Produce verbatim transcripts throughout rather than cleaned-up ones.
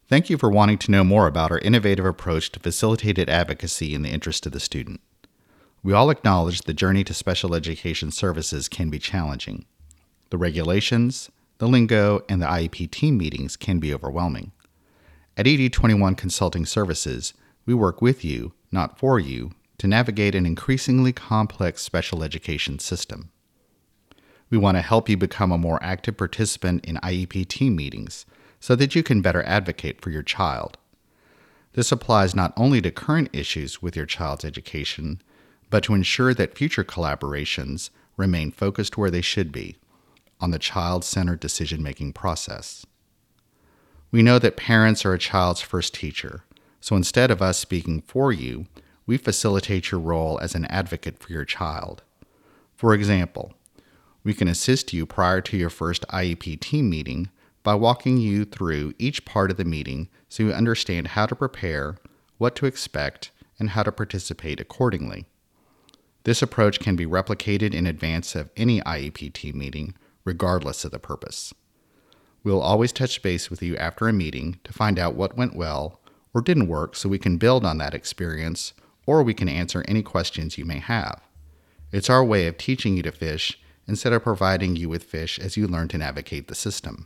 Thank you for wanting to know more about our innovative approach to facilitated advocacy in the interest of the student. We all acknowledge the journey to special education services can be challenging. The regulations, the lingo, and the I E P team meetings can be overwhelming. At E D twenty-one Consulting Services, we work with you, not for you, to navigate an increasingly complex special education system. We want to help you become a more active participant in I E P team meetings so that you can better advocate for your child. This applies not only to current issues with your child's education, but to ensure that future collaborations remain focused where they should be, on the child-centered decision-making process. We know that parents are a child's first teacher, so instead of us speaking for you, we facilitate your role as an advocate for your child. For example, we can assist you prior to your first I E P team meeting by walking you through each part of the meeting so you understand how to prepare, what to expect, and how to participate accordingly. This approach can be replicated in advance of any I E P team meeting, regardless of the purpose. We'll always touch base with you after a meeting to find out what went well or didn't work so we can build on that experience, or we can answer any questions you may have. It's our way of teaching you to fish instead of providing you with fish as you learn to navigate the system.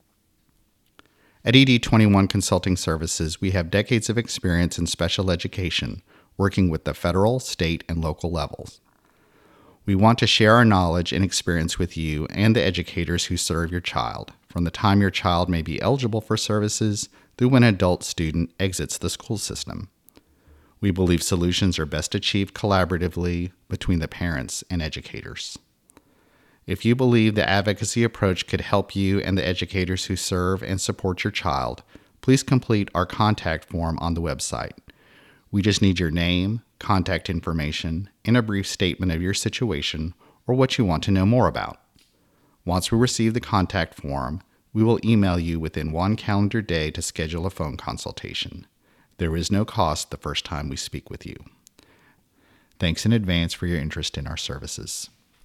At E D twenty-one Consulting Services, we have decades of experience in special education, working with the federal, state, and local levels. We want to share our knowledge and experience with you and the educators who serve your child, from the time your child may be eligible for services through when an adult student exits the school system. We believe solutions are best achieved collaboratively between the parents and educators. If you believe the advocacy approach could help you and the educators who serve and support your child, please complete our contact form on the website. We just need your name, contact information, and a brief statement of your situation or what you want to know more about. Once we receive the contact form, we will email you within one calendar day to schedule a phone consultation. There is no cost the first time we speak with you. Thanks in advance for your interest in our services.